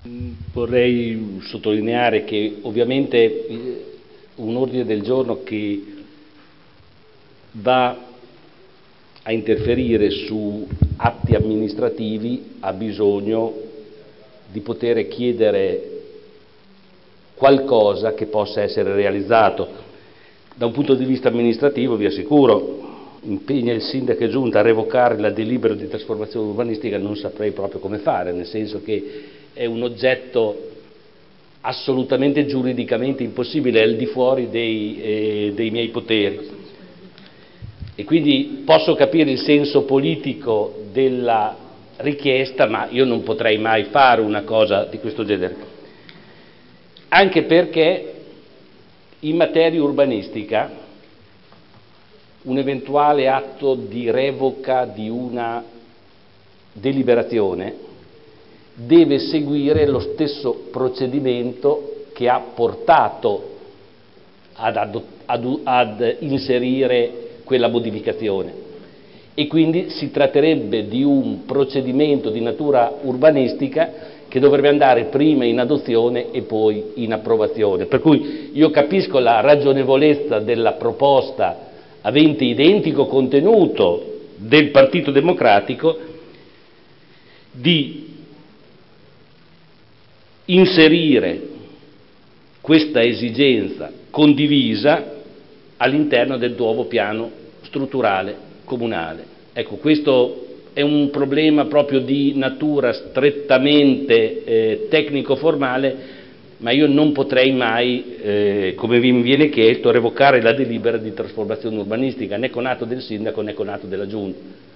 Vorrei sottolineare che ovviamente un ordine del giorno che va a interferire su atti amministrativi ha bisogno di poter chiedere qualcosa che possa essere realizzato. Da un punto di vista amministrativo, vi assicuro, impegna il sindaco e giunta a revocare la delibera di trasformazione urbanistica, non saprei proprio come fare, nel senso che è un oggetto assolutamente giuridicamente impossibile, è al di fuori dei miei poteri. E quindi posso capire il senso politico della richiesta, ma io non potrei mai fare una cosa di questo genere. Anche perché in materia urbanistica un eventuale atto di revoca di una deliberazione deve seguire lo stesso procedimento che ha portato ad inserire quella modificazione, e quindi si tratterebbe di un procedimento di natura urbanistica che dovrebbe andare prima in adozione e poi in approvazione. Per cui io capisco la ragionevolezza della proposta avente identico contenuto del Partito Democratico di inserire questa esigenza condivisa all'interno del nuovo piano strutturale comunale. Ecco, questo è un problema proprio di natura strettamente tecnico-formale, ma io non potrei mai, come mi viene chiesto, revocare la delibera di trasformazione urbanistica, né con atto del sindaco né con atto della Giunta.